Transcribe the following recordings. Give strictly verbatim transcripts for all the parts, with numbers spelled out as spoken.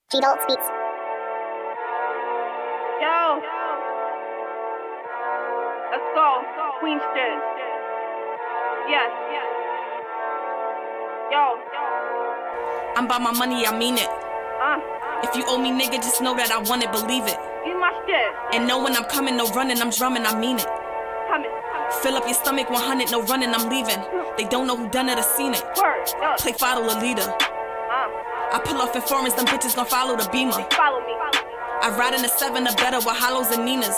G-Dolt Speaks. Yo. Let's go. Queen shit. Yes. Yo. I'm by my money, I mean it. Uh. If you owe me, nigga, just know that I want it, believe it. Eat my shit. And know when I'm coming, no running, I'm drumming, I mean it. Coming. Fill up your stomach, one hundred, no running, I'm leaving. They don't know who done it or seen it. Word. Yo. Play follow the leader. Uh. I pull off in foreigns, them bitches gon' follow the beamer. Follow me. I ride in the seven or better with hollows and Ninas.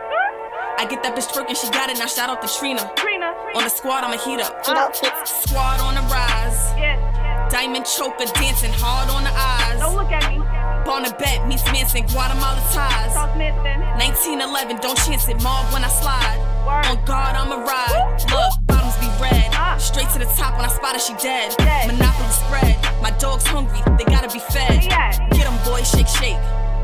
I get that bitch twerking, she got it, now shout out to Trina. Trina. On the squad, I'ma heat up. G-Dolt Speaks. Squad on the rise. Yeah. Diamond choker dancing hard on the eyes. Don't look at me. Born a bet, meets Manson, Guatemala ties. Talk Manson. nineteen eleven, don't chance it, Marv when I slide. Word. On guard, I'ma ride. Look, bottoms be red. Ah. Straight to the top when I spot her, she dead. Dead. Monopoly spread. My dog's hungry, they gotta be fed. Where they at? Get 'em, boy, shake, shake.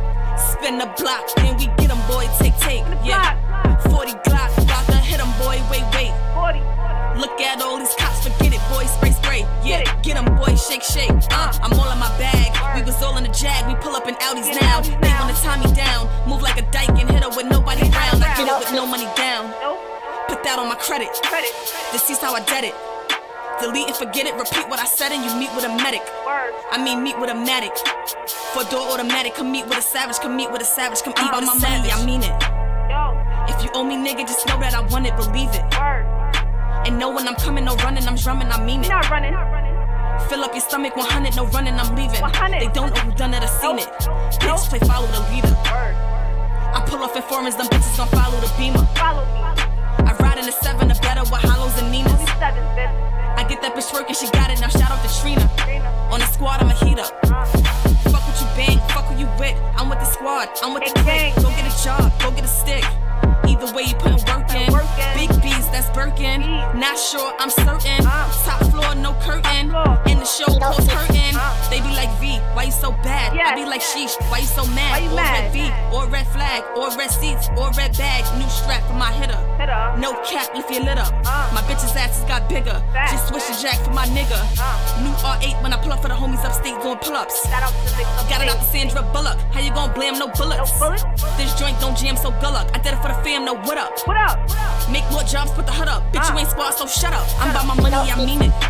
Spin the block, then we get 'em, boy, take, take. the Yeah. forty Glock, about to hit 'em, boy, wait, wait. forty. Look at all these cops, forget it, boy, spray, spray. Yeah, Get it. get 'em, boy, shake, shake. Uh, I'm all in my bag. We was all in the Jag, we pull up in Audis Get now. Audis They now. wanna tie me down, move like a dyke and hit her with nobody round. I get it with no money down. Nope. Put that on my credit. Credit. This is how I did it. Delete and forget it, repeat what I said and you meet with a medic. Word. I mean meet with a medic. Four door automatic, come meet with a savage, come meet with a savage, come eat with my money, I mean it. Yo. If you owe me, nigga, just know that I want it, believe it. Word. And know when I'm coming, no running, I'm drumming, I mean it. You're not running. Fill up your stomach, one hundred, no running, I'm leaving. one hundred. They don't know who done it or seen Nope. it. Nope. Bitch, play follow the leader. Word. I pull off in foreigns, them bitches gon' follow the beamer. Follow me. I ride in the seven or better with hollows and Only Ninas. seven, bitch. I get that bitch working, she got it, now shout out to Trina. Trina. On the squad, I'ma heat up. Uh. Fuck what you bang, fuck who you with. I'm with the squad, I'm with the Gang, clique. gang. Go get a job, go get a stick. Either way, you puttin' work in. Work in. Big B's, that's Birkin. Bees. Not sure, I'm certain. Uh. Top floor, no curtain. Top floor. In the show, close curtain. Uh. They be like V, why you so bad? Yes, I be like yes. sheesh, why you so mad? Why you or mad? red V, or red flag, or red seats, or red bag. New strap for my hitter. Hit her. No cap if you lit up. Uh. My bitch's asses got bigger. Facts, Just switch the facts. jack for my nigga. Uh. New R eight when I pull up for the homies upstate doing pull ups. Shout out to the Got it out to Sandra Bullock. How you gon' blame no bullets? No bullets? This joint don't jam so gulluck. I did it for the fam, no what up. What up? Make more jobs, put the hut up. Bitch, Uh. you ain't squad, so shut up. I'm by my money, I mean it.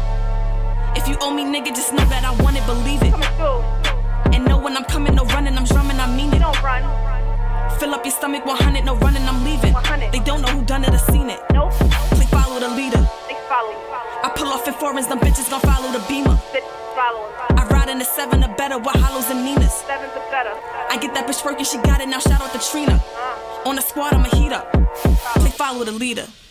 If you owe me, nigga, just know that I want it, believe it. Coming through. And know when I'm coming, no running, I'm drumming, I mean You it. don't run. Fill up your stomach, one hundred, no running, I'm leaving. one hundred. They don't know who done it or seen it. Nope. Play follow the leader. They follow. I pull off in foreigns, them bitches gon' follow the beamer. Bitch following. I ride in the seven or better with hollows and Ninas. Seven's are better. I get that bitch working, she got it, now shout out to Trina. Uh. On the squad, I'ma heat up. Play follow the leader.